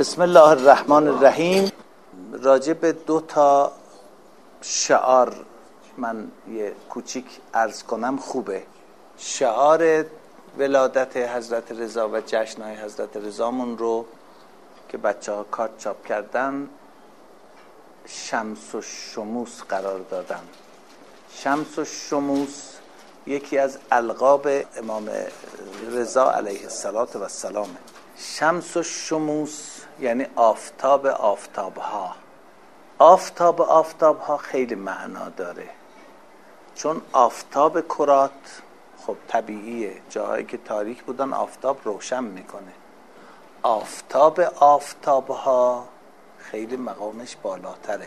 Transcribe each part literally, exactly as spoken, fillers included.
بسم الله الرحمن الرحیم. راجع به دو تا شعار من یه کوچیک عرض کنم خوبه. شعار ولادت حضرت رضا و جشن‌های حضرت رضامون رو که بچه ها کارت چاپ کردن شمس و شموس قرار دادن. شمس و شموس یکی از القاب امام رضا علیه السلام. شمس و شموس یعنی آفتاب آفتابها. آفتاب آفتابها خیلی معنا داره، چون آفتاب کرات خب طبیعیه، جاهایی که تاریک بودن آفتاب روشن میکنه. آفتاب آفتابها خیلی مقامش بالاتره،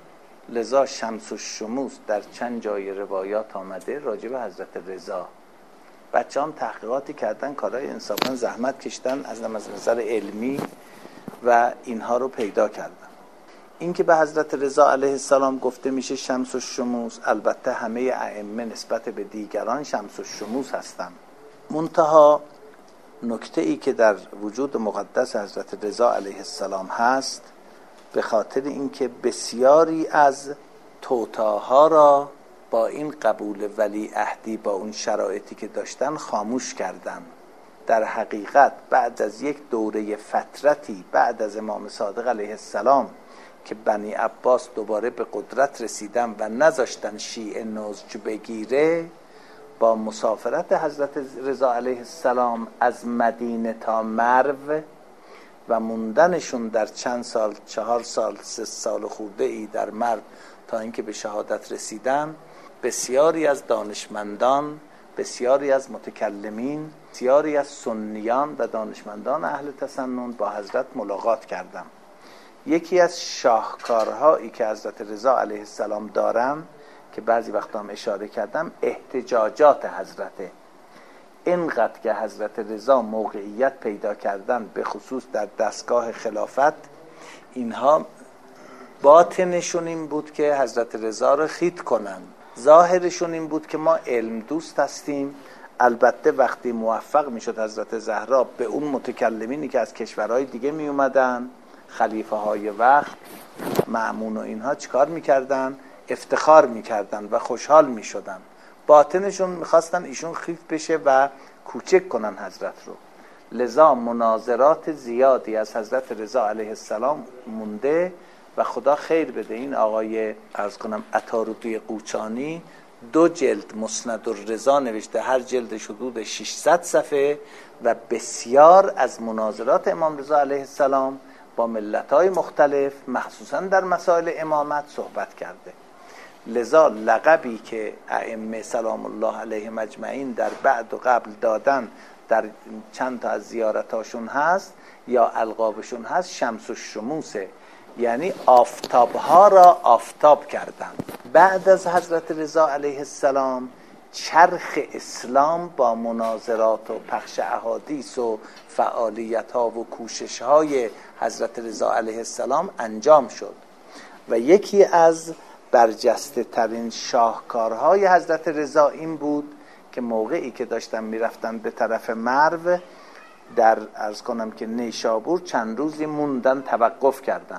لذا شمس و شموس در چند جای روایات آمده راجع به حضرت رضا. بچه هم تحقیقاتی کردن، کارهای انصافا زحمت کشتن از نظر علمی و اینها رو پیدا کردن. این که به حضرت رضا علیه السلام گفته میشه شمس و شموس، البته همه ائمه نسبت به دیگران شمس و شموس هستن. منتها نکته ای که در وجود مقدس حضرت رضا علیه السلام هست، به خاطر اینکه بسیاری از توطئه‌ها را با این قبول ولی عهدی با اون شرایطی که داشتن خاموش کردن. در حقیقت بعد از یک دوره فترتی بعد از امام صادق علیه السلام که بنی عباس دوباره به قدرت رسیدن و نذاشتن شیعه نضج بگیره، با مسافرت حضرت رضا علیه السلام از مدینه تا مرو و موندنشون در چند سال، چهار سال، سه سال خورده ای در مرو تا اینکه به شهادت رسیدن، بسیاری از دانشمندان، بسیاری از متکلمین، بسیاری از سنیان و دانشمندان اهل تسنن با حضرت ملاقات کردند. یکی از شاهکارهایی که حضرت رضا علیه السلام دارن که بعضی وقتا هم اشاره کردم، احتجاجات حضرته. اینقدر که حضرت رضا موقعیت پیدا کردن به خصوص در دستگاه خلافت، اینها باطنشون این بود که حضرت رضا رو خیط کنن، ظاهرشون این بود که ما علم دوست هستیم. البته وقتی موفق میشد حضرت زهرا به اون متکلمینی که از کشورهای دیگه می اومدن، خلیفه های وقت، مأمون و اینها، چیکار میکردن؟ افتخار میکردن و خوشحال میشدن. باطنشون میخواستن ایشون خیف بشه و کوچک کنن حضرت رو. لذا مناظرات زیادی از حضرت رضا علیه السلام مونده و خدا خیر بده این آقای عرض کنم عطاردوی قوچانی دو جلد مسند الرضا نوشته، هر جلدش حدود ششصد صفحه و بسیار از مناظرات امام رضا علیه السلام با ملت‌های مختلف مخصوصا در مسائل امامت صحبت کرده. لذا لقبی که ائمه سلام الله علیهم اجمعین در بعد و قبل دادن در چند تا از زیارتاشون هست یا القابشون هست شمس و شموسه، یعنی آفتابها را آفتاب کردن. بعد از حضرت رضا علیه السلام چرخ اسلام با مناظرات و پخش احادیث و فعالیت ها و کوشش های حضرت رضا علیه السلام انجام شد و یکی از برجسته ترین شاهکارهای حضرت رضا این بود که موقعی که داشتن میرفتن به طرف مرو، در عرض کنم که نیشابور چند روزی موندن، توقف کردن.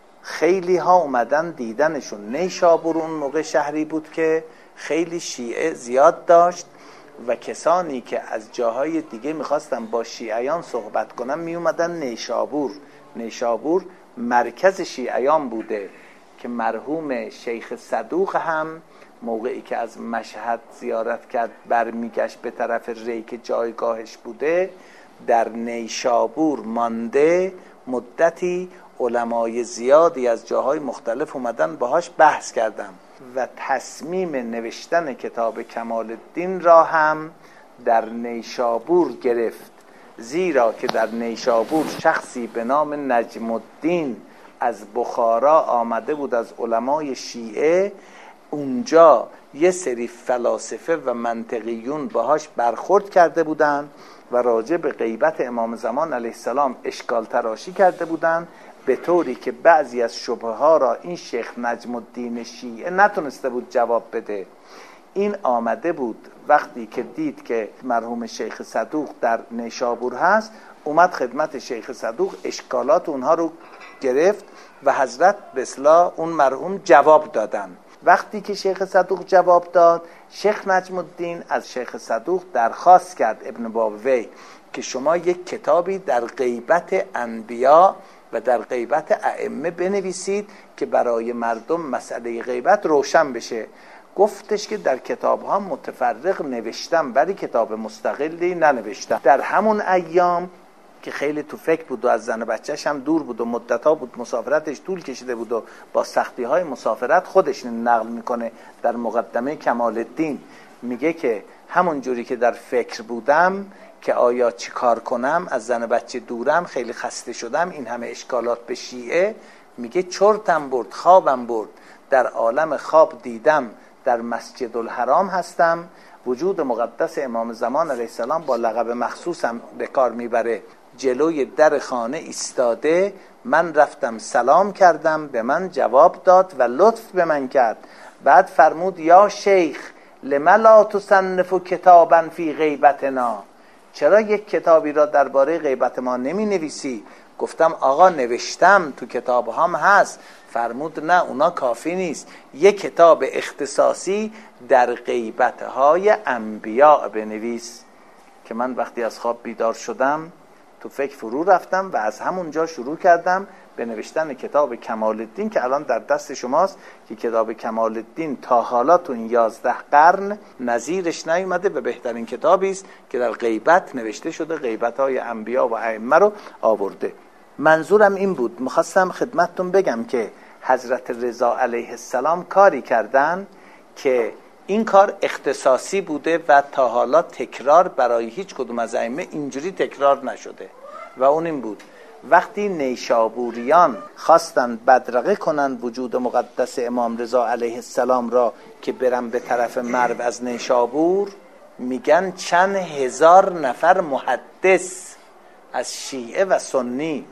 خیلی ها اومدن دیدنشون. نیشابور اون موقع شهری بود که خیلی شیعه زیاد داشت و کسانی که از جاهای دیگه میخواستن با شیعیان صحبت کنن می اومدن نیشابور. نیشابور مرکز شیعیان بوده که مرحوم شیخ صدوق هم موقعی که از مشهد زیارت کرد برمیگشت به طرف ری که جایگاهش بوده، در نیشابور مانده مدتی. علمای زیادی از جاهای مختلف اومدن باهاش بحث کردن و تصمیم نوشتن کتاب کمال الدین را هم در نیشابور گرفت، زیرا که در نیشابور شخصی به نام نجم الدین از بخارا آمده بود از علمای شیعه. اونجا یه سری فلاسفه و منطقیون باهاش برخورد کرده بودن و راجع به غیبت امام زمان علیه السلام اشکال تراشی کرده بودن، به طوری که بعضی از شبهه ها را این شیخ نجم الدین شیعه نتونسته بود جواب بده. این آمده بود وقتی که دید که مرحوم شیخ صدوق در نیشابور هست، اومد خدمت شیخ صدوق، اشکالات اونها رو گرفت و حضرت به اصطلاح اون مرحوم جواب دادن. وقتی که شیخ صدوق جواب داد، شیخ نجم الدین از شیخ صدوق درخواست کرد ابن بابوی که شما یک کتابی در غیبت انبیا و در غیبت ائمه بنویسید که برای مردم مسئله غیبت روشن بشه. گفتش که در کتاب ها متفرق نوشتم ولی کتاب مستقلی ننوشتم. در همون ایام که خیلی تو فکر بود و از زن و بچهش هم دور بود و مدتها بود مسافرتش طول کشیده بود و با سختی های مسافرت خودش نقل میکنه در مقدمه کمال الدین، میگه که همون جوری که در فکر بودم که آیا چی کار کنم، از زن و بچه دورم، خیلی خسته شدم، این همه اشکالات به شیعه، میگه چرتم برد، خوابم برد، در عالم خواب دیدم در مسجد الحرام هستم، وجود مقدس امام زمان علیه السلام با لقب مخصوصم به کار میبره، جلوی در خانه ایستاده، من رفتم سلام کردم، به من جواب داد و لطف به من کرد. بعد فرمود یا شیخ لم لا تصنف کتابا فی غیبتنا، چرا یک کتابی را درباره غیبت ما نمی نویسی؟ گفتم آقا نوشتم، تو کتاب هم هست. فرمود نه اونا کافی نیست، یک کتاب اختصاصی در غیبت های انبیاء بنویس. که من وقتی از خواب بیدار شدم تو فکر فرو رفتم و از همونجا شروع کردم به نوشتن کتاب کمال الدین که الان در دست شماست، که کتاب کمال الدین تا حالا تو این یازده قرن نظیرش نیومده و بهترین کتابی است که در غیبت نوشته شده، غیبت های انبیا و ائمه رو آورده. منظورم این بود، میخواستم خدمتتون بگم که حضرت رضا علیه السلام کاری کردن که این کار اختصاصی بوده و تا حالا تکرار برای هیچ کدوم از ائمه اینجوری تکرار نشده و اون این بود وقتی نیشابوریان خواستن بدرقه کنن وجود مقدس امام رضا علیه السلام را که برن به طرف مرو از نیشابور، میگن چند هزار نفر محدث از شیعه و سنی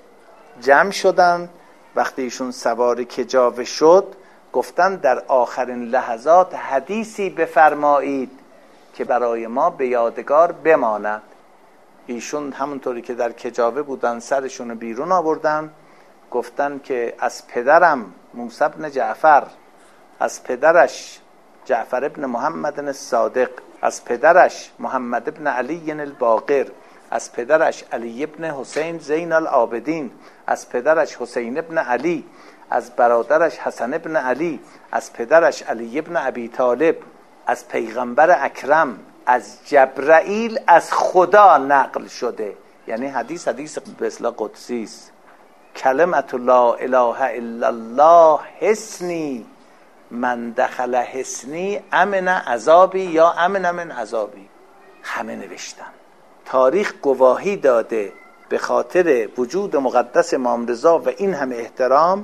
جمع شدن. وقتی ایشون سوار کجاوه شد گفتن در آخرین لحظات حدیثی بفرمایید که برای ما به یادگار بماند. ایشون همونطوری که در کجاوه بودن سرشون بیرون آوردن، گفتن که از پدرم موسی بن جعفر، از پدرش جعفر ابن محمد الصادق، از پدرش محمد ابن علی الباقر، از پدرش علی ابن حسین زین العابدین، از پدرش حسین ابن علی، از برادرش حسن ابن علی، از پدرش علی ابن ابی طالب، از پیغمبر اکرم، از جبرائیل، از خدا نقل شده. یعنی حدیث حدیث به اصطلاح قدسی است. کلمت لا اله الا الله حسنی، من دخل حسنی امن عذابی یا امن من عذابی. همه نوشتن، تاریخ گواهی داده به خاطر وجود مقدس امام رضا و این همه احترام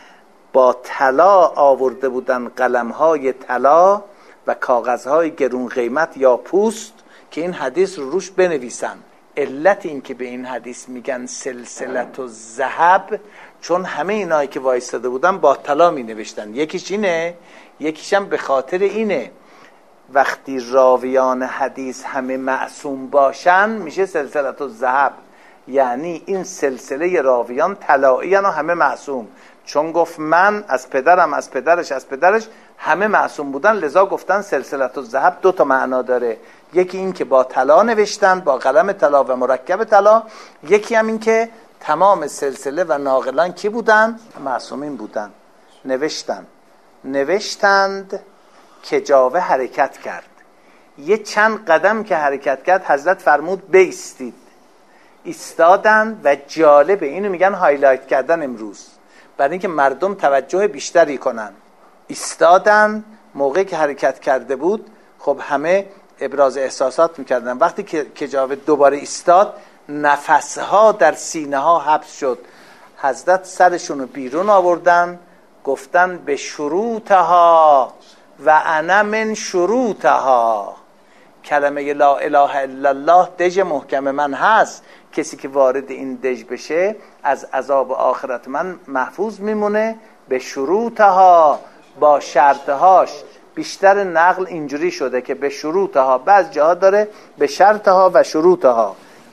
با طلا آورده بودن قلم‌های طلا و کاغذهای گرون قیمت یا پوست که این حدیث رو روش بنویسن. علت این که به این حدیث میگن سلسلت الذهب چون همه اینایی که وایستاده بودن با طلا می نوشتن. یکیش اینه، یکیش هم به خاطر اینه وقتی راویان حدیث همه معصوم باشن میشه سلسلت الذهب، یعنی این سلسله راویان طلایی و همه معصوم. چون گفت من از پدرم، از پدرش، از پدرش، همه معصوم بودن، لذا گفتن سلسلت الذهب. دو تا معنا داره، یکی این که با طلا نوشتن، با قلم طلا و مرکب طلا، یکی هم این که تمام سلسله و ناقلان کی بودن؟ معصومین بودن. نوشتن نوشتند که جاوه حرکت کرد، یه چند قدم که حرکت کرد حضرت فرمود بایستید. ایستادن و جالبه، اینو میگن هایلایت کردن امروز برای اینکه مردم توجه بیشتری کنن. ایستادن، موقعی که حرکت کرده بود خب همه ابراز احساسات میکردن. وقتی که کجاوه دوباره ایستاد نفسها در سینه ها حبس شد. حضرت سرشونو بیرون آوردن، گفتن به شروطها و انا من شروطها. کلمه لا اله الا الله دژ محکم من هست، کسی که وارد این دژ بشه از عذاب آخرت من محفوظ میمونه. به شروطها، با شرطهاش. بیشتر نقل اینجوری شده که به شروطها، بعض جاها داره به شرطها و شروطها.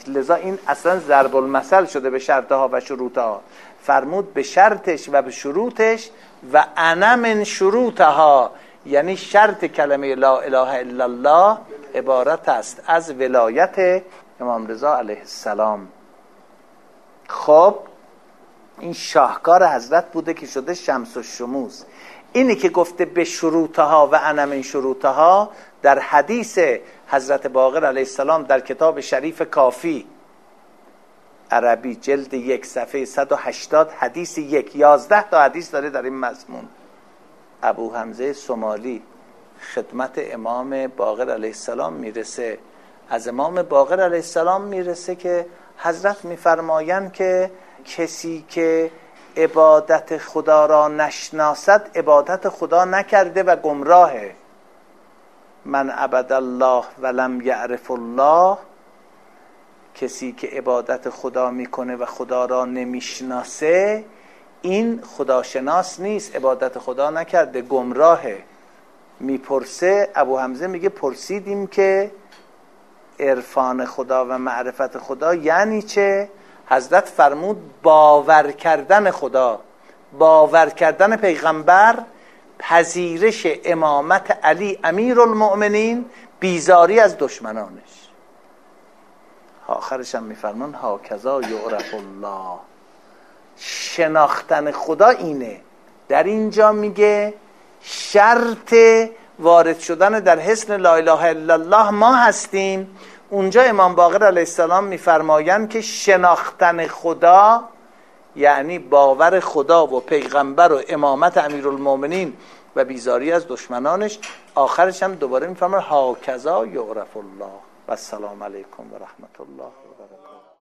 لذا این اصلا ضرب المثل شده به شرطها و شروطها. فرمود به شرطش و به شروطش و انا من شروطها، یعنی شرط کلمه لا اله الا الله عبارت است از ولایت امام رضا علیه السلام. خب این شاهکار حضرت بوده که شده شمس الشموس. اینی که گفته به شروطها و انا من شروطها در حدیث حضرت باقر علیه السلام در کتاب شریف کافی عربی جلد یک صفحه صد و هشتاد حدیث یک، یازده تا حدیث داره در این مضمون. ابو حمزه سمالی خدمت امام باقر علیه السلام میرسه، از امام باقر علیه السلام میرسه که حضرت میفرمایند که کسی که عبادت خدا را نشناسد عبادت خدا نکرده و گمراهه. من عبد الله ولم یعرف الله، کسی که عبادت خدا میکنه و خدا را نمیشناسه این خداشناس نیست، عبادت خدا نکرده، گمراهه. میپرسه ابو حمزه میگه پرسیدیم که عرفان خدا و معرفت خدا یعنی چه؟ حضرت فرمود باور کردن خدا، باور کردن پیغمبر، پذیرش امامت علی امیرالمؤمنین، بیزاری از دشمنانش. آخرش هم میفرمان هاکذا یعرف الله، شناختن خدا اینه. در اینجا میگه شرط وارد شدن در حصن لا اله الا الله ما هستیم. اونجا امام باقر علیه السلام میفرمایند که شناختن خدا یعنی باور خدا و پیغمبر و امامت امیرالمؤمنین و بیزاری از دشمنانش. آخرش هم دوباره میفرماید هاکذا یعرف الله و السلام علیکم و رحمت الله.